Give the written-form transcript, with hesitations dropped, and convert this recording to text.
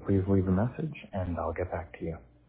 please leave a message and I'll get back to you.